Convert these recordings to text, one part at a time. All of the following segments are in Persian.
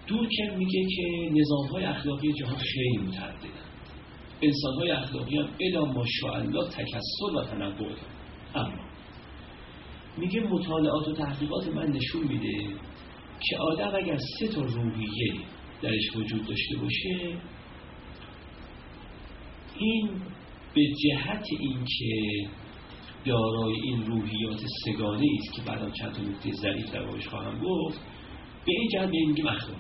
دورکهیم میگه که نظام‌های اخلاقی جهان خیلی متعددن. انسان‌های اخلاقی هم الا ماشاءالله تکثر و تنوع دارن. اما میگه مطالعات و تحقیقات من نشون میده که آدم اگر 3 تا روحیه درش وجود داشته باشه، این به جهت این که دارای این روحیات سگانه است که بعدم چند تا نکته ظریف در واقعش خواهم گفت، به این جهت میگیم اخلاق.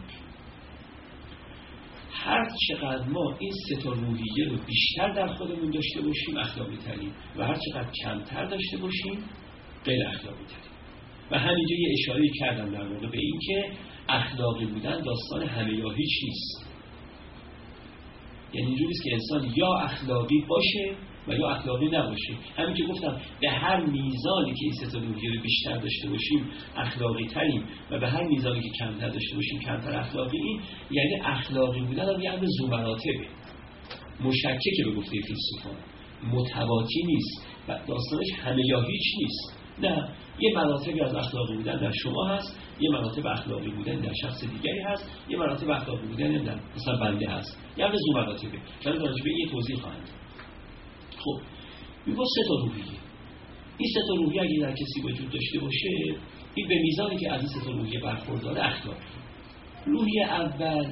هر چقدر ما این 3 تا روحیه رو بیشتر در خودمون داشته باشیم اخلاقی تریم و هر چقدر کمتر داشته باشیم غیر اخلاقی تریم. و همینجا یه اشاره کردم در واقع به این که اخلاقی بودن داستان همه یا هیچ نیست. یعنی اینجوری است که انسان یا اخلاقی باشه و یا اخلاقی نباشه. همین که گفتم به هر میزانی که این 3 تا روحیه رو بیشتر داشته باشیم اخلاقی تریم و به هر میزانی که کمتر داشته باشیم کمتر اخلاقی این. یعنی اخلاقی بودن هم یه امر ذو مراتبه، مشککه به گفته فیلسوفان، متواتی نیست و داستانش همه یا هیچ نیست. نه، یه مراتبی از اخلاقی بودن در شما هست، یه مراتب اخلاقی بودن در شخص دیگری هست، یه مراتب اخلاقی بودن در مثلا بنده هست. یه امر ذو مراتبه. چون راجع به این توضیح خواهند. خب میگه 3 تا روحیه. این 3 تا روحیه اگه در کسی وجود داشته باشه، این به میزانی که از این 3 تا روحیه برخورداره اخلاق. روحیه اول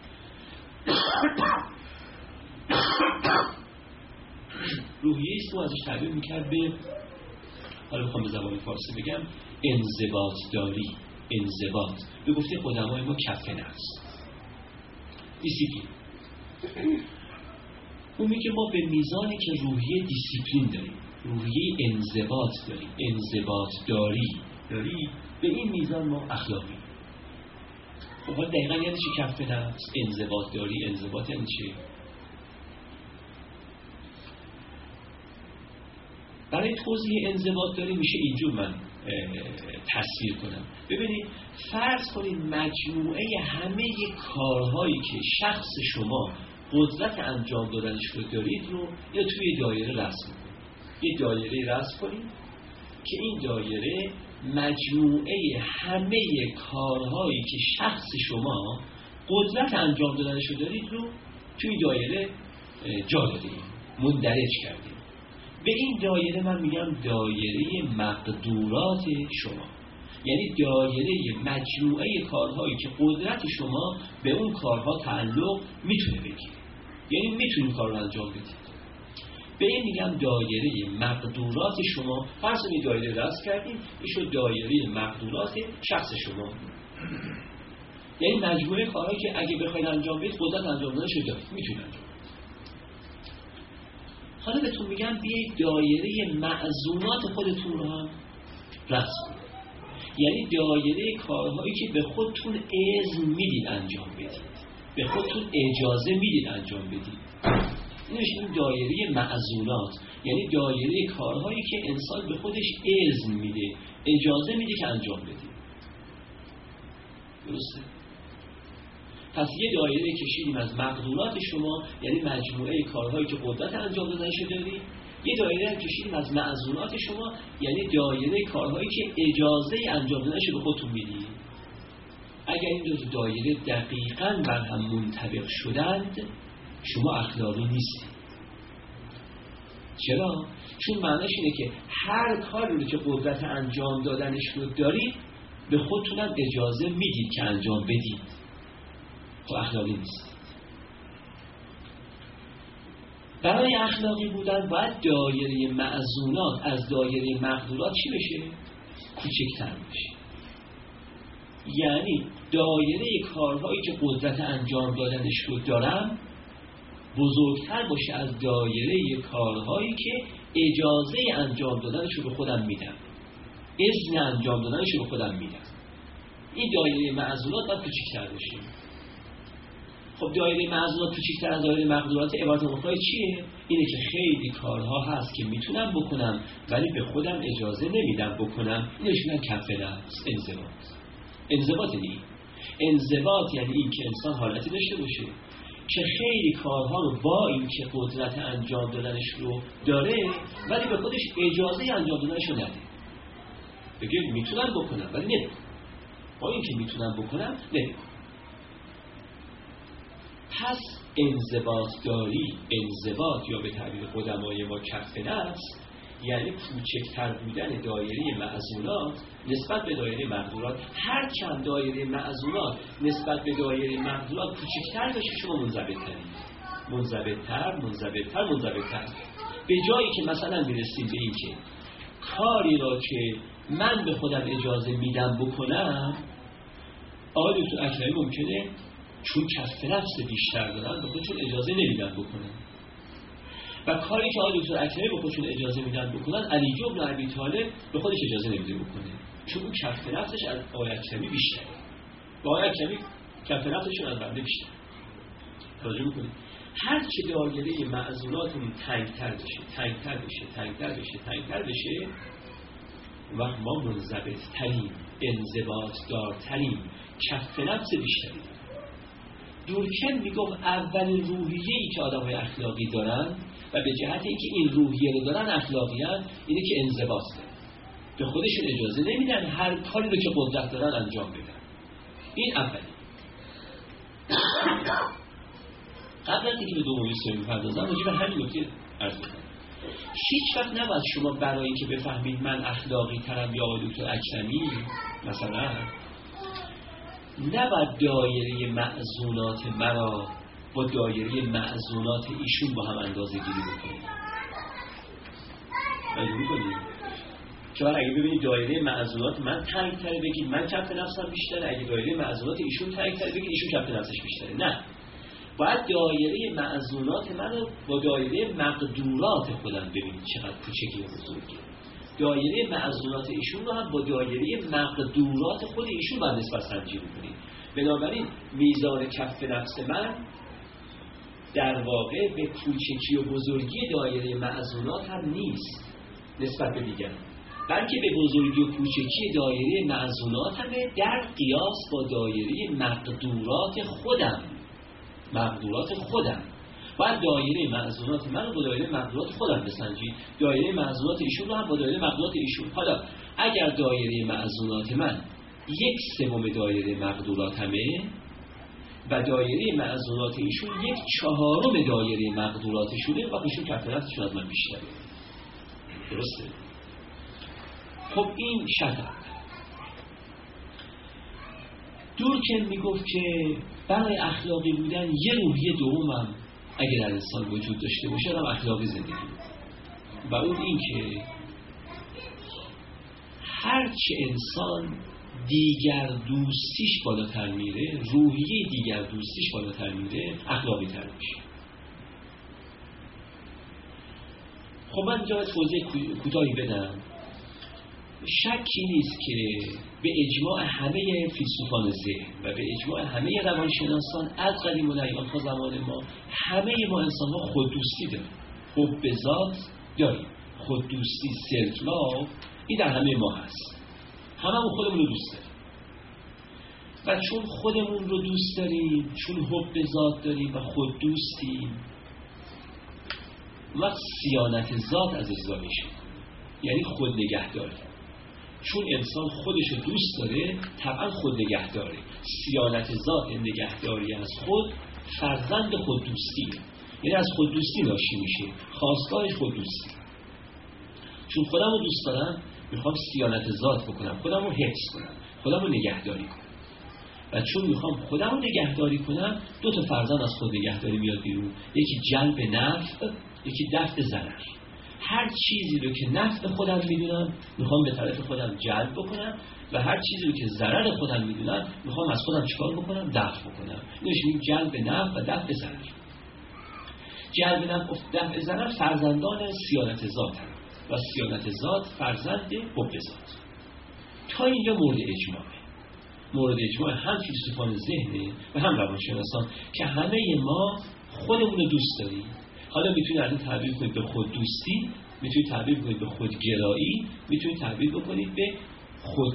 روحیه است که ازش تعبیر میکرد به، حالا میخوام به زبان فارسی بگم، انضباط داری. انضباط به گفته قدمای ما کف نفس، دیسیپلین. اون میگه ما به میزانی که روحیه دیسیپلین داریم، روحیه انضباط داریم، انضباط داری به این میزان ما اخلاقی. خب حالا دقیقا یعنی چه کف نفس؟ انضباط داری، انضباط یعنی چه؟ برای توضیح انضباط داری میشه اینجور من تصویر کنم. ببینید فرض کنید مجموعه همه کارهایی که شخص شما قدرت انجام دادنش رو دارید رو یا توی دایره رسم کنید. یه دایره رسم کنید که این دایره مجموعه همه کارهایی که شخص شما قدرت انجام دادنش رو دارید رو توی دایره جا دادید، مندرج کردید. به این دایره من میگم دایره مقدورات شما، یعنی دایره مجموعه کارهایی که قدرت شما به اون کارها تعلق میتونه بگیره، یعنی میتونید کار رو انجام بدید. به این میگم دایره مقدورات شما. فرض کنید دایره رسم کردیم، این شد دایره مقدورات شخص شما، یعنی مجموعه کارهایی که اگه بخواید انجام بدید قدرت انجام دادنش رو دارید، میتونید انجام بدید. حالا بهتون میگم بیایید دایره معزونات خودتون رو هم رسم کنید، یعنی دایره کارهایی که به خودتون اذن میدید انجام بدید، به خودتون اجازه میدید انجام بدید. این میشه دایره معزونات، یعنی دایره کارهایی که انسان به خودش اذن میده، اجازه میده که انجام بدید. درسته؟ پس یه دایره کشیدیم از مقدورات شما، یعنی مجموعه کارهایی که قدرت انجام دادنش دارید. یه دایره کشیدیم از معزونات شما، یعنی دایره کارهایی که اجازه انجام دادنش به خودتون میدید. اگر این دو دایره دقیقاً بر هم منطبق شدند، شما اخلاقی نیستید. چرا؟ چون معنیش اینه که هر کاری رو که قدرت انجام دادنش رو دارید به خودتون هم اجازه میدید که انجام بدید. تو اخلاقی نیست. برای اخلاقی بودن باید دایره معزونات از دایره مقدورات چی بشه؟ کوچکتر بشه. یعنی دایره کارهایی که قدرت انجام دادنش رو دارم بزرگتر باشه از دایره کارهایی که اجازه انجام دادنش رو به خودم میدم، اذن انجام دادنش رو به خودم میدم. این دایره معزونات باید کوچکتر بشه. خب دایره معزونات کوچکتر از دایره مقدورات عبارت مختصر چیه؟ اینه که خیلی کارها هست که میتونم بکنم ولی به خودم اجازه نمیدم بکنم. اینش میگن کف نفس، انضباط. انضباط یعنی انضباط یعنی این که انسان حالتی داشته باشه که خیلی کارها رو با این که قدرت انجام دادنش رو داره ولی به خودش اجازه انجام دادنش رو نده. بگه میتونم بکنم ولی نمیکنم. با این که میتونم بکنم نمیکنم. انضباط داری، انضباط یا به تعبیر قدمای ما کف نفس، یعنی کوچکتر بودن دایره معزولات نسبت به دایره مقدورات. هر چند دایره معزولات نسبت به دایره مقدورات کوچکتر بشه شما منضبط‌تر. به جایی که مثلا میرسیم به این که کاری را که من به خودم اجازه میدم بکنم، آقای دکتر اکرمی ممکنه چون کف نفس بیشتر دارن به خودشون اجازه نمیدن بکنن، و کاری که آقای دکتر اکرمی به خودشون اجازه میدن بکنن علی بن ابی طالب به خودش اجازه نمیده بکنه، چون اون کف نفسش از آقای اکرمی بیشتره و آقای اکرمی کف نفسشون از بنده بیشتر. توجه میکنید هر چه دایره معزولاتمون تنگتر بشه وقت ما منضبط‌تریم، انضباط دارتریم، کف نفس بیشتری. دورکهیم میگفت اولین روحیه‌ای که آدم‌های اخلاقی دارن و به جهت اینکه این روحیه رو دارن اخلاقیان، اینه که انضباط دارن، به خودشون اجازه نمیدن هر کاری رو که قدرت دارن انجام بدن. این اولی. قبل از اینکه به دومی سومی پردازم راجع به همین نکته عرض کنم. هیچ وقت نباید شما برای اینکه بفهمید من اخلاقی ترم یا دکتر اکرمی مثلا، نباید دایره معزونات مرا با دایره معزونات ایشون با هم اندازه گیری بکنید. مجبور کنید چون اگه ببینید دایره معزونات من تنگ‌تره بگید من کف نفسم بیشتره، اگه دایره معزونات ایشون تنگ‌تره بگید ایشون کف نفسش بیشتره. نه، باید دایره معزونات منو با دایره مقدورات خودم ببینید چقدر کوچکی و بزرگی. دایره معزونات ایشون رو هم با دایره مقدورات خود ایشون باید نسبت سنجی بکنید. بنابراین میزان کف نفس من در واقع به کوچکی و بزرگی دایره معزونات هم نیست نسبت به دیگران، بلکه به بزرگی و کوچکی دایره معزونات هم در قیاس با دایره مقدورات خودم. باید دایره معزونات من رو با دایره مقدورات خودم بسنجید، دایره معزونات ایشون رو هم با دایره مقدورات ایشون. حالا اگر دایره معزونات من 1/3 دایره مقدوراتمه و دایره معزونات ایشون 1/4 دایره مقدوراتشونه و ایشون کف نفسشون از من بیشتره. درسته؟ خب این شرط دورکهیم میگفت که برای اخلاقی بودن یه روحیه دومم اگر در انسان وجود داشته باشه هم اخلاقی زندگی، و اون این که هرچه انسان دیگر دوستیش بالاتر میره، روحیه دیگر دوستیش بالاتر میره، اخلاقی تر میشه. خب من اینجا توضیح کوتاهی بدم. شکی نیست که به اجماع همه فیلسوفان ذهن و به اجماع همه روانشناسان از قدیم الایام تا زمان ما، همه ما انسان ها خوددوستی داریم، حب به ذات داریم، خوددوستی، سلف لاو، این در همه ما هست. هممون خودمون رو دوست داریم و چون خودمون رو دوست داریم، چون حب به ذات داریم و خوددوستیم، وقت صیانت ذات از اجزا میشه، یعنی خود نگهداری. چون انسان خودش رو دوست داره طبعا خود نگهداره. صیانت ذات، نگهداری از خود، فرزند خوددوستی، یعنی از خوددوستی ناشی میشه، خواستگاهش خوددوستی. چون خودم رو دوست دارم میخوام صیانت ذات بکنم، خودم رو حفظ کنم، خودم رو نگهداری کنم، و چون میخوام خودم رو نگهداری کنم 2 تا فرزند از خود نگهداری میاد بیرون، یکی جلب نفع، یکی دفع ضرر. هر چیزی رو که نفع خودم میدونم میخوام به طرف خودم جلب بکنم و هر چیزی رو که ضرر خودم میدونم میخوام از خودم چیکار بکنم؟ دفع بکنم. اینش میگیم جلب نفع و دفع ضرر. جلب نفع و دفع ضرر فرزندان صیانت ذات هم و صیانت ذات فرزند حب ذات. تا اینجا مورد اجماع هم فیلسوفان ذهنه و هم روانشناسان که همه ما خودمون رو دوست داریم. حالا میتونید از این تعبیر کنید به خود دوستی، میتونید تعبیر کنید به خودگرایی، میتونید تعبیر بکنید به خود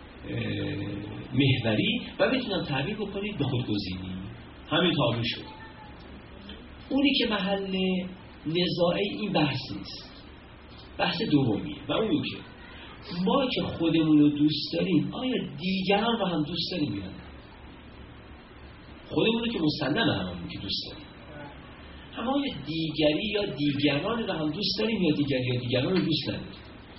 محوری و میتونید تعبیر بکنید به خودگزینی. همین تعبیر شد. اونی که محل نزاعی این بحث نیست، بحث دومیه و اون این که ما که خودمون رو دوست داریم آیا دیگران رو هم دوست داریم یا نه؟ خودمون رو که مسلمه هممون که دوست داریم، اما آیا دیگری یا دیگران رو هم دوست داریم یا دیگری یا دیگران رو دوست نداریم؟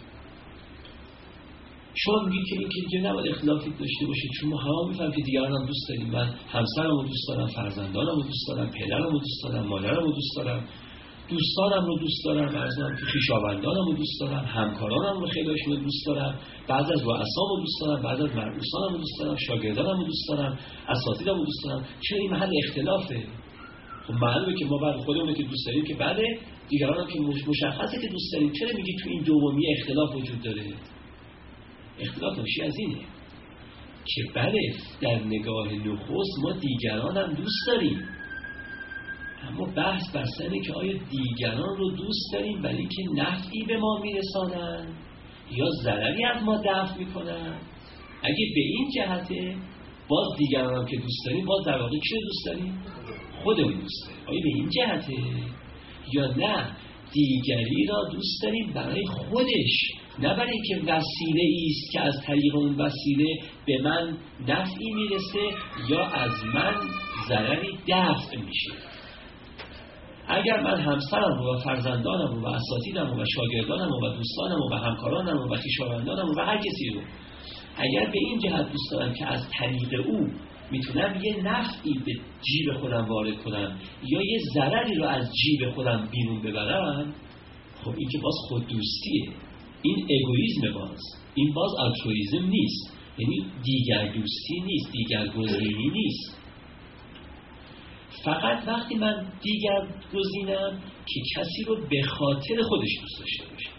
شما میگید که این که دیگه نباید اختلافی داشته باشه، چون ما همه میفهمیم که دیگران هم دوست داریم. من همسرم رو دوست دارم، فرزندانم رو دوست دارم، پدرم رو دوست دارم، مادرم رو دوست دارم، دوستانم رو دوست دارم، مثلا خویشاوندانم رو دوست دارم، همکارانم رو خیلیشون رو دوست دارم، بعضی از رؤسام رو دوست دارم، بعضی از مرؤوسانم رو دوست دارم، شاگردانم رو دوست دارم، اساتیدم رو دوست دارم. چرا این محل اختلافه؟ خب معلومه که ما بعد خودمون که دوست داریم که بعد دیگران هم که مشخصه که دوست داریم. چرا میگی تو این دومی اختلاف وجود داره؟ اختلاف ناشی از اینه که بله در نگاه نخست ما دیگران هم دوست داریم، اما بحث بر سره که آیا دیگران رو دوست داریم برای اینکه نفعی به ما میرسانن یا ضرری از ما دفع میکنن. اگه به این جهته باز دیگران هم که دوست داریم، باز در واقع چی دوست داریم؟ خودمون دوست داریم. آیا به این جهته یا نه دیگری را دوست داریم برای خودش، نه برای اینکه وسیله ایست که از طریق اون وسیله به من نفعی میرسه یا از من ضرری دفع میشه. اگر من همسرم رو و فرزندانم رو و اساتیدم رو و شاگردانم رو و دوستانم رو و همکارانم رو و خویشاوندانم رو و هر کسی رو اگر به این جهت دوست دارم که از طریق او میتونم یه نفعی به جیب خودم وارد کنم یا یه ضرری رو از جیب خودم بیرون ببرم، خب این که باز خود دوستیه، این اگویزم، باز این باز آلترویسم نیست، یعنی دیگر دوستی نیست، دیگر گزینی نیست. فقط وقتی من دیگر گزینم که کسی رو به خاطر خودش دوست داشته باشه،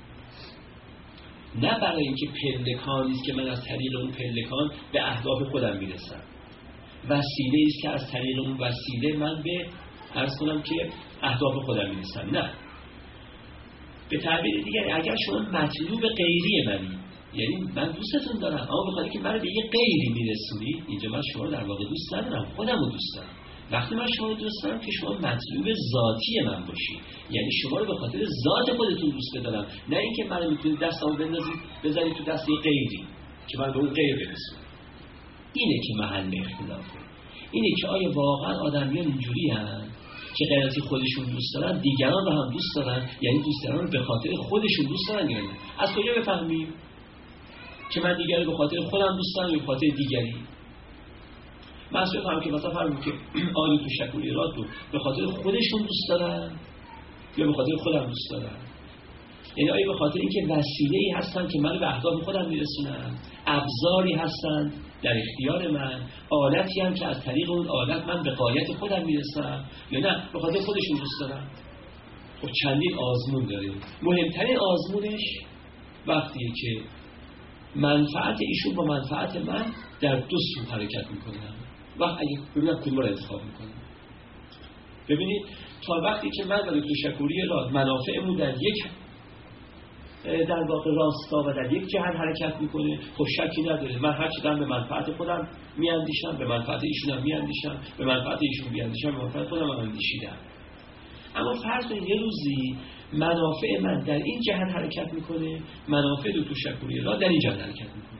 نه برای اینکه پلکانی است که من از طریق اون پلکان به اهداف خودم میرسم، وسیله است که از طریق اون وسیله من به عرض کنم که اهداف خودم میرسم. نه، به تعبیر دیگری اگر شما مطلوب غیری منی، یعنی من دوستتون دارم اما بخاطر که من به یه غیری میرسونی، اینجا من شما رو در واقع دوست ندارم، خودم رو دوست دارم. وقتی من شما رو دوست دارم که شما مطلوب ذاتی من باشی، یعنی شما رو به خاطر ذات خودتون دوست بدارم، نه اینکه منو میتونید دستمو بزنید تو دست یه غیری که من به اون غیر برسونم. اینه که محل اختلافه. اینه که آیا واقعا آدمیان اینجوری هستن که غیرتی خودشون دوست دارن دیگران رو هم دوست دارن، یعنی دیگران رو به خاطر خودشون دوست دارن یا نه؟ از کجا بفهمیم که من دیگری به خاطر خودم دوست دارم یا به خاطر دیگری؟ من اصلا بفهمم که مثلا فرمون که آقای توشکوری را رو به خاطر خودشون دوست دارن یا به خاطر خودم دوست دارن. یعنی آیا به خاطر اینکه وسیله‌ای هستن که منو به اهداف خودم میرسونن، ابزاری هستن در اختیار من، آلتی هم که از طریق اون آلت من به غایت خودم میرسم، یا نه به خاطر خودشون دوست دارن؟ خب چندین آزمون داره. مهمترین آزمونش وقتیه که منفعت ایشون با منفعت من در دو سو حرکت میکنن. وقت اگه ببینم کدوم رو انتخاب میکنم. ببینید تا وقتی که من و دکتر شکوری را منافعمون در یک در واقع راستا و در یک جهت حرکت میکنه، خب شکی نداره من هر چقدر به منفعت خودم میاندیشم، به منفعت ایشون هم میاندیشم، به منفعت ایشون میاندیشم، به منفعت خودم هم اندیشیدم. اما فرض کنید یه روزی منافع من در این جهت حرکت میکنه، منافع دکتر شکوری را در این جهت حرکت میکنه.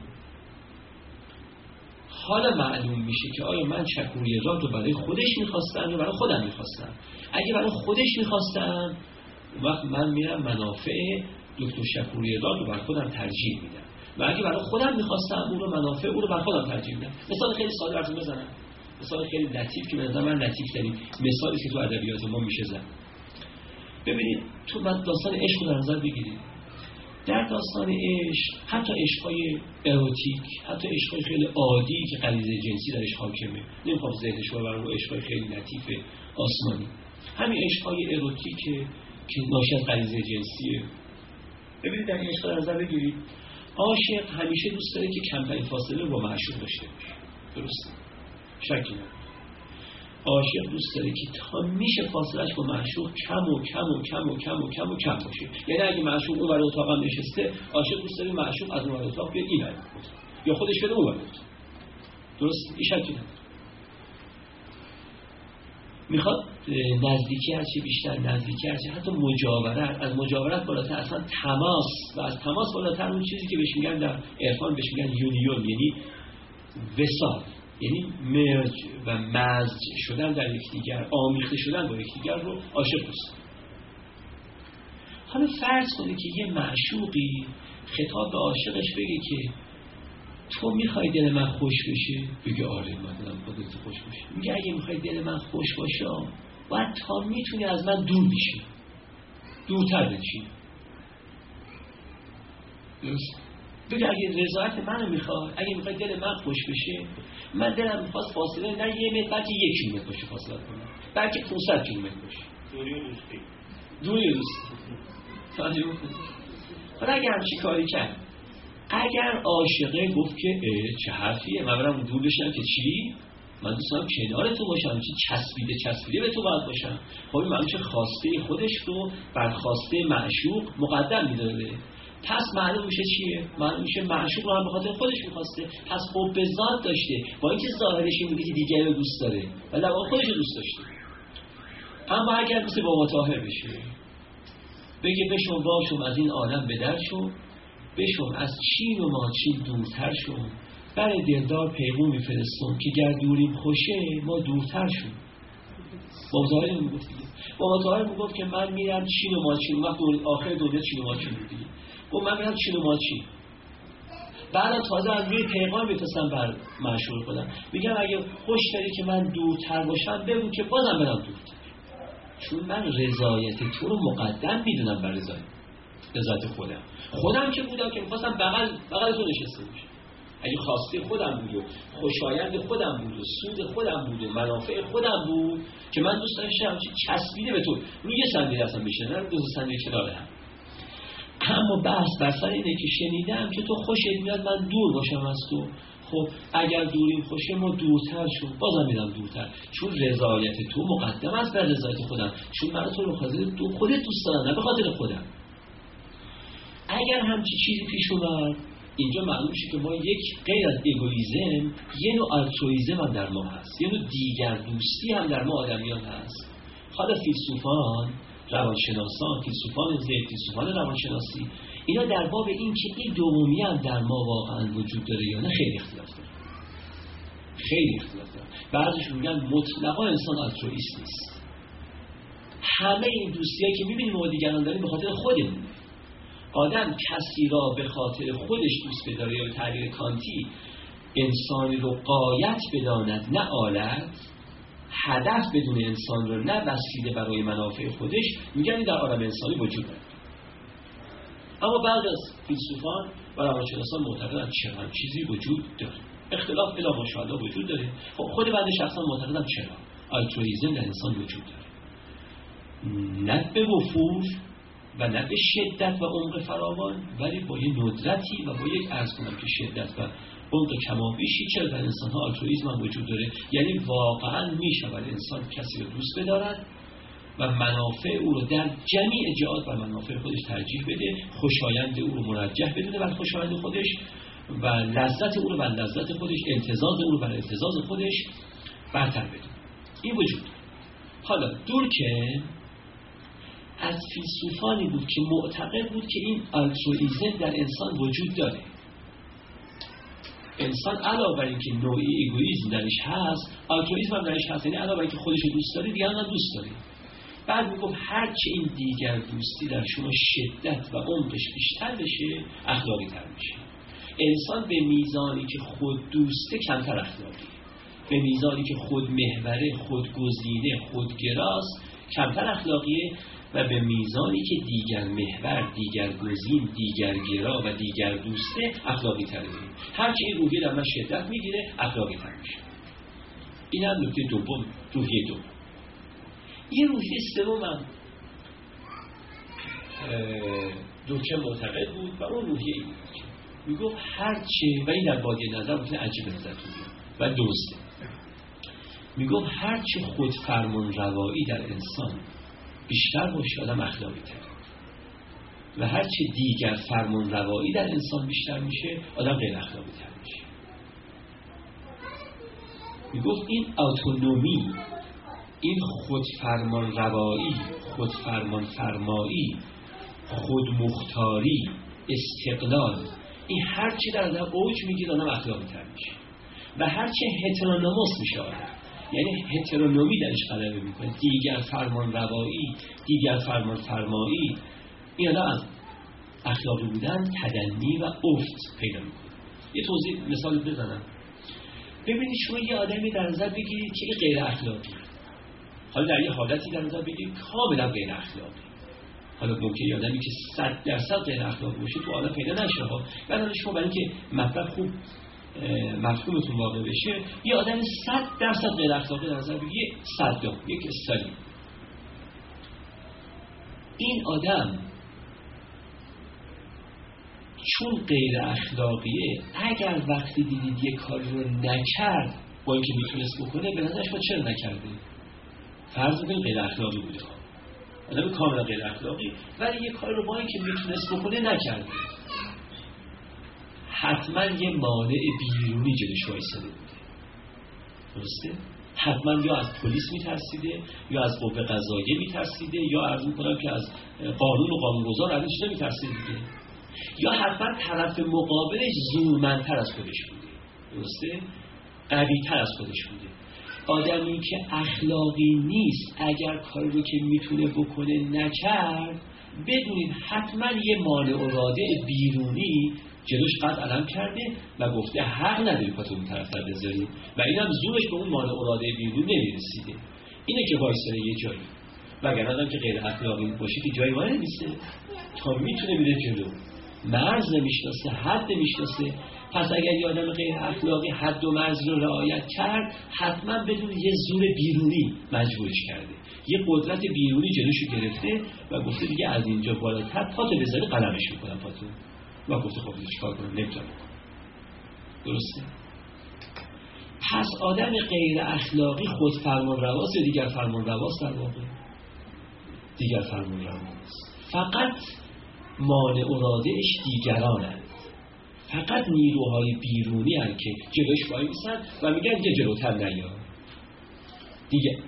حالا معلوم میشه که آیا من شکوری را رو برای خودش میخواستم یا برای خودم میخواستم. اگه برای خودش میخواستم وقت من میرم منافع دکتر شکوری را رو برای خودم ترجیح میدم، و اگه برای خودم میخواستم اون رو منافع اون رو برای خودم ترجیح میدم. مثال خیلی ساده براتون بزنم، مثال خیلی لطیف که به نظر من لطیف ترین مثالی که تو ادبیات ما میشه زد. ببینید تو داستان عشق رو در نظر بگیرید. در داستان عشق، حتی عشق‌های اروتیک، حتی عشق‌های خیلی عادی که غریزه جنسی درش حاکمه، نمیخوام ذهنش رو برام عشق‌های خیلی لطیف آسمانی، همین عشق‌های اروتیک که ناشی از غریزه جنسیه. ببینید در این عشق در نظر بگیرید عاشق همیشه دوست داره که کمترین فاصله رو با معشوق داشته باشه. درسته؟ شکی نداره. عاشق دوست داره که تا میشه فاصلهش با معشوق کم باشه. یعنی اگه معشوق اون ور اتاق نشسته، عاشق دوست داره معشوق از اون ور اتاق بیاد این ور یا خودش بره اون ور اتاق. درست؟ این شکی نداره. میخواد نزدیکی هرچی بیشتر، نزدیکی هرچی، حتی مجاورت، از مجاورت بالاتر اصلا تماس، و از تماس بالاتر اون چیزی که بهش میگن در عرفان بهش میگن یونیون، یعنی وصال. یعنی مرج و مزج شدن در یکدیگر، آمیخته شدن با یکدیگر رو عاشق دوست داره. حالا فرض کنید که یه معشوقی خطاب به عاشقش بگه که تو میخوای دل من خوش بشه؟ بگه آره من دلم خواهد دلت خوش بشه. میگه اگه میخوای دل من خوش باشه باید تا میتونی از من دور بشی، دورتر بشی. درست؟ بگه اگه رضایت منو میخوای، اگه میخوای دل من خوش بشه، من دلم میخواست فاصله نه 1 متر بلکه 1 کیلومتر باشه فاصله کنم، بلکه 500 کیلومتر باشه. دوری و دوستی. حالا اگه همچی کاری کرد، اگر عاشقه گفت که چه حرفیه، من برم دور بشم که چی؟ من دوست دارم کنار تو باشم، چه چسبیده به تو باید باشم. خب این معلوم چه خواسته خودش رو بر خواسته معشوق مقدم میداره. پس معلوم میشه چیه؟ معلوم میشه معشوق رو هم به خاطر خودش میخواسته، پس حب ذات داشته، با اینکه ظاهرش این بوده که دیگری رو دوست داره ولی در واقع خودش رو دوست داشته. اما اگر مثل بابا طاهر بشه، بگه بشم باشم از این عالم به در شو، بشم از چین و ماچین دورتر شو، برای دلدار پیغام میفرستم که گر دوریم خوشه ما دورتر شو. بابا طاهر میگفت دیگه، بابا طاهر میگفت که من میرم چین و ماچین، وقت آخر دنیا چین و ماچین بود دیگه، گفت من میرم چین و ماچین، بعدا تازه از روی پیغام میفرستم بر معشوق خودم، میگم اگه خوش داری که من دورتر باشم بگو که بازم برم دورتر، چون من رضایت تو رو مقدم میدونم بر رضایت خودم که بودم که میخواستم بغل تو نشسته باشم. اگه خواسته خودم بود و خوشایند خودم بود و سود خودم بود و منافع خودم بود که من دوست داشتم چسبیده به تو روی صندلی اصلا بشینه، نه دو صندلی کنار هم. اما بحث بر سر اینه که شنیدم که تو خوشت میاد من دور باشم از تو. خب اگر دوریم خوشه ما دورتر شو، بازم میرم دورتر، چون رضایت تو مقدم است بر رضایت خودم، چون من تو رو خاطر تو خودت دوست دارم نه به خاطر خودم. اگر همچی چیزی پیش اومد، اینجا معلوم میشه که ما یک غیر از ایگویزم یه نوع آلترویزم هم در ما هست، یه نوع دیگر دوستی هم در ما آدمیان هست. حالا فیلسوفان، روانشناسان، فیلسوفان ذهن، فیلسوفان روانشناسی، اینا در باب این که این دومی هم در ما واقعا وجود داره یا نه خیلی اختلاف داره. بعضیشون میگن مطلقا انسان آلتروئیست نیست. همه این دوستیایی که میبینیم ما دیگران داریم به خاطر خودمونه. آدم کسی را به خاطر خودش دوست بداره، یا به تعبیر کانتی انسانی رو غایت بداند نه آلت، هدف بدون انسان رو نه وسیله برای منافع خودش، میگن در عالم انسانی وجود داره. اما بعض از فیلسوفان و روانشناسان معتقدن چرا چیزی وجود داره، اختلاف الا ماشاءالله وجود داره. خب خود بنده شخصا معتقدم چرا آلتروئیسم در انسان وجود داره، نه به وفور و نه به شدت و عمق فراوان، ولی با یه ندرتی و با یک عرض کنم که شدت و عمق کمابیشی. چرا در انسان ها آلتروئیسم هم وجود داره؟ یعنی واقعا میشود انسان کسی رو دوست بدارد و منافع او رو در جمیع جهات بر منافع خودش ترجیح بده، خوشایند او رو مرجح بدونه بر خوشایند خودش و لذت او رو بر لذت خودش، امتزاز او رو بر امتزاز خودش برتر بدونه. این وجود داره. حالا دورکهیم از فیلسوفانی بود که معتقد بود که این آلتروئیسم در انسان وجود داره. انسان علاوه بر اینکه نوعی ایگویسم درش هست، آلتروئیسم هم درش هست، یعنی علاوه بر اینکه خودش رو دوست داره دیگران هم دوست داره. بعد میگم هرچه این دیگر دوستی در شما شدت و عمقش بیشتر بشه اخلاقی تر میشه. انسان به میزانی که خود دوسته کمتر اخلاقی، به میزانی که خود محوره، خود گزینه، خودگراست کمتر اخلاقیه، و به میزانی که دیگر محور، دیگر گزین، دیگر گرا و دیگر دوسته اخلاقی تره. هرچی این روحیه در من شدت میگیره اخلاقی تر میشه. این هم نکته دوم، روحیه دوم. یه روحیه سوم هم دورکهیم معتقد بود و اون روحیه این بود که میگفت هرچه، و این در بادیه نظر ممکنه عجیب نظرتون بیاد و دوسته، میگفت هرچه خود فرمان روایی در انسان بیشتر باشه آدم اخلاقی تر، و هرچه دیگر فرمان روایی در انسان بیشتر میشه آدم غیر اخلاقی تر میشه. میگفت این اتونومی، این خود فرمان روایی، خود فرمان فرمایی، خود مختاری، استقلال، این هرچی در آدم اوج میگیره آدم اخلاقی تر میشه. و هرچه هترونوموس میشه آدم، یعنی هترونومی درش غلبه میکنه، دیگر فرمان روایی، دیگر فرمان فرمایی، این آدم از اخلاقی بودن تدنی و افت پیدا میکنه. یه توضیح مثال بزنم. ببینید شما یه آدمی در نظر بگیرید که این غیر اخلاقی، حالا در یه حالتی در نظر بگیرید کاملا غیر اخلاقی، حالا ممکنه یه آدمی که 100% غیر اخلاقی باشه تو عالم پیدا نشه ها، بعد شما برای اینکه مطلب خوب مفهومتون واقع بشه یه آدم 100% غیر اخلاقی در نظر بگیرید، صدام یک استالی، این آدم چون غیر اخلاقیه اگر وقتی دیدید یه کار رو نکرد با اینکه میتونست بکنه به نظرش با چرا نکرده؟ فرض کنید غیر اخلاقی بوده، آدم کاملا غیر اخلاقی ولی یه کار رو با اینکه میتونست بکنه نکرده، حتما یه مانع بیرونی جلوش وایساده بوده، درسته؟ حتما یا از پلیس میترسیده یا از قوه قضاییه میترسیده یا عرض میکنم که از قانون و قانونگذار ازش نمیترسیده دیگه، یا حتما طرف مقابلش زورمندتر از خودش بوده، درسته؟ قوی‌تر از خودش بوده. آدمی که اخلاقی نیست اگر کاری رو که میتونه بکنه نکرد، بدونید حتما یه مانع و رادع بیرونی جلوش قد علم کرده و گفته حق نداری پاتو اون طرف بذاری و اینم زورش به اون مانع و رادع بیرونی نمیرسیده، اینه که وایساره یه جایی، وگرنه آدم که غیر اخلاقی باشه که جایی وای نمیسته، تا میتونه میره جلو، مرز نمیشناسه، حد نمیشناسه. پس اگر یه آدم غیر اخلاقی حد و مرز رو رعایت کرد، حتما بدون یه زور بیرونی مجبورش کرده، یه قدرت بیرونی جلوشو گرفته و گفته دیگه از اینجا بالاتر پاتو بذاری قلمش میکنم پاتو، و گفته خب دیگه چیکار کنم، نمیتونم بکنم، درسته؟ پس آدم غیر اخلاقی خود فرمان رواست یا دیگر فرمان رواست؟ در واقع دیگر فرمان رواست، فقط مانع و رادعش دیگرانند، فقط نیروهای بیرونی هستند که جلوش وای میسن و میگن که جلوتر نیا دیگه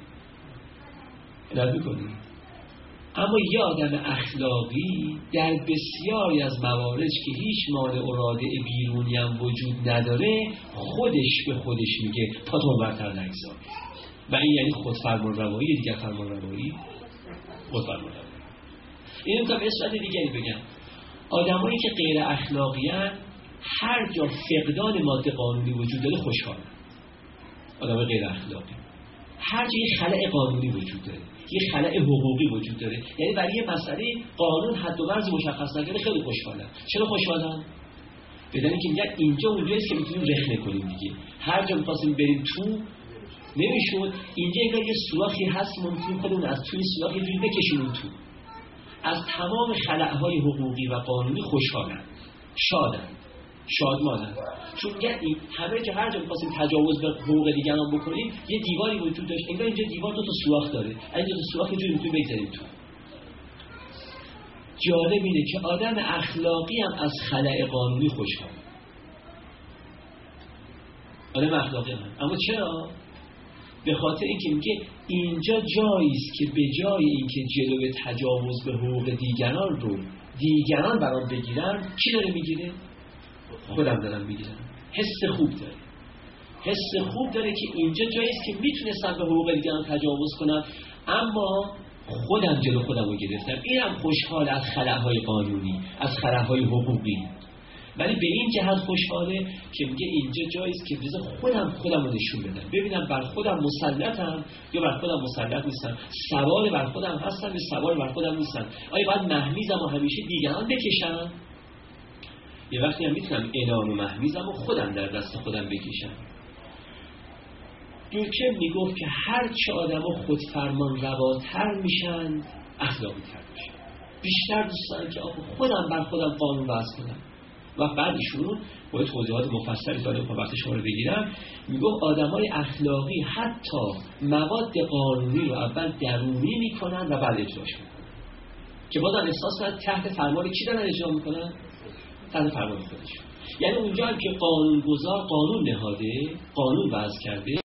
رد میکنیم. اما یه آدم اخلاقی در بسیاری از موارد که هیچ مانع و رادع بیرونی هم وجود نداره، خودش به خودش میگه پاتون برتر نگذار، و این یعنی خود فرمان روایی، دیگر فرمان روایی، خود فرمان روایی. اینو تا به صورت دیگری بگم، آدمایی که غیر اخلاقی هستند هر جا فقدان ماده قانونی وجود داره خوشحالن. آدم غیر اخلاقی هر جا یه خلأ قانونی وجود داره، یه خلأ حقوقی وجود داره، یعنی برای یه مسئله قانون حد و مرز مشخص نکرده خیلی خوشحالن. چرا خوشحالن؟ بدن اینکه میگن اینجا اونجاییه که میتونیم رخنه کنیم دیگه، هر جا می‌خواستیم بریم تو نمیشد، اینجا انگار یه سوراخی هست ما میتونیم خودمون از توی سوراخ یه جوری بکشیم تو. از تمام خلأهای حقوقی و قانونی خوشحالن، شادن، شادمانن، چون این همه جا هر جا می‌خواستیم تجاوز به حقوق دیگران بکنیم یه دیواری وجود داشت، انگار اینجا دیوار دو تا سوراخ داره، اینجا تو سوراخ جوری میتونیم بگذاریم تو. جالب اینه که آدم اخلاقی هم از خلأ قانونی خوشحال، آدم اخلاقی هم. اما چرا؟ به خاطر اینکه میگه اینجا جایی است که به جای اینکه جلوی تجاوز به حقوق دیگران رو دیگران برام بگیرن، کی داره میگیره؟ خودم دارم میگیرم. حس خوب داره، حس خوب داره که اینجا جایی است که میتونستم به حقوق دیگران تجاوز کنم اما خودم جلو خودم رو گرفتم. اینم خوشحال از خلأهای قانونی، از خلأهای حقوقی، ولی به این جهت خوشحاله که میگه اینجا جایی است که بذار خودم رو نشون بدم، ببینم بر خودم مسلطم یا بر خودم مسلط نیستم، سوار بر خودم هستم یا سوار بر خودم نیستم، آیا باید مهمیزم و همیشه دیگران بکشم، یه وقتی هم میتونم انعام و مهمیزم و خودم در دست خودم بکشم. دورکهیم میگفت که هر چه آدما خود فرمان رواتر میشن اخلاقی تر میشن، بیشتر دوست دارن که خودم بر خودم قانون وضع کنم. و بعدشون با توضیحات مفصلی داده که وقت شما رو بگیرم، میگفت آدمای اخلاقی حتی مواد قانونی رو اول درونی میکنن و بعد اجراش میکنن، که بازم احساس کنن تحت فرمان کی دارن اجرا میکنن؟ تحت فرمان خودشون. یعنی اونجا هم که قانونگذار قانون نهاده، قانون وضع کرده،